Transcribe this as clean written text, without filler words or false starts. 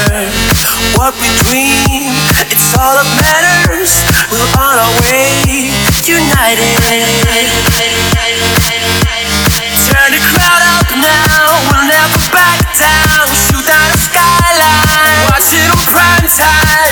what we dream, it's all that matters. We're on our way, united. Turn the crowd up now, we'll never back down. Shoot down the skyline, watch it on prime time.